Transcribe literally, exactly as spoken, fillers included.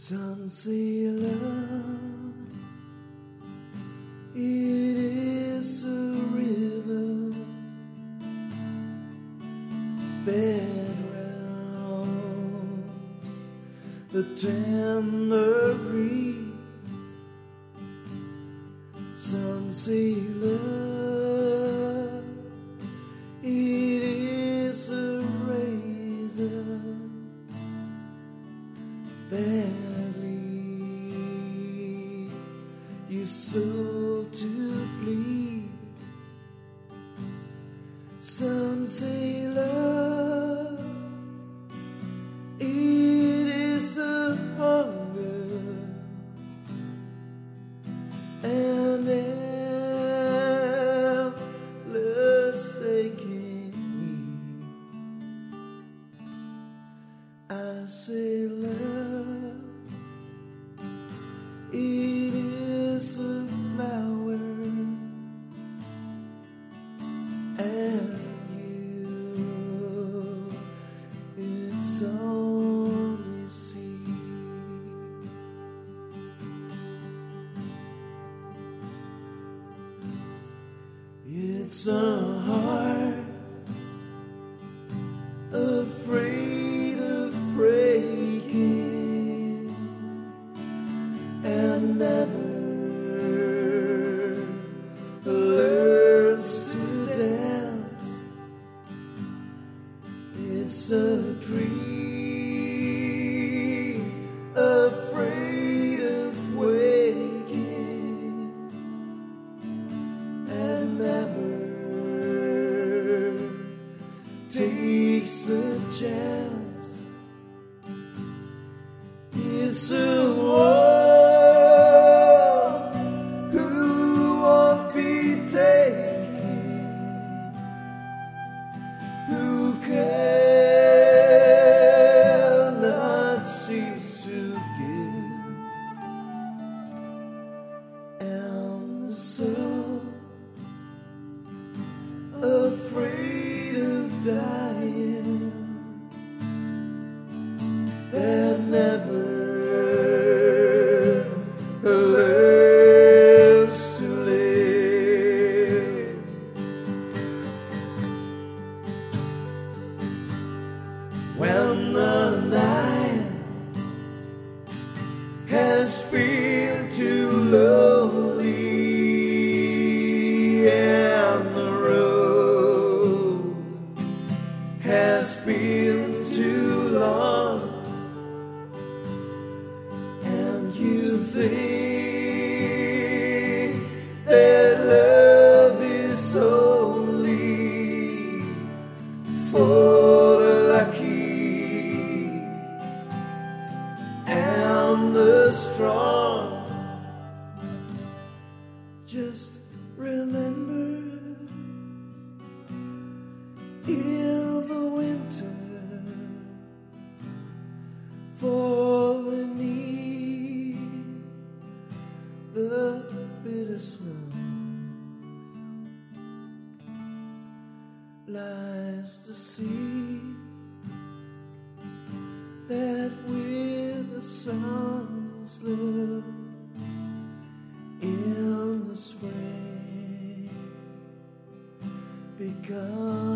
Some say love, it is a river that drowns the tender breeze. Some say love, it is a razor that leaves you soul to bleed. Some say love, it is a hunger and endless aching need. I say love, it is a flower and you, it's only seed. It's a heart afraid of breaking and never learns to dance. It's a dream afraid of waking and never takes a chance. It's a war who won't be taken, who cannot cease to give, and the soul afraid of dying that never learns to live. When the night has been too lonely and the road has been too long, and you think that love is only for the lucky and the strong. Just remember, in the winter, for we need the bitter snow, lies the sea that with the sun's love in the spring becomes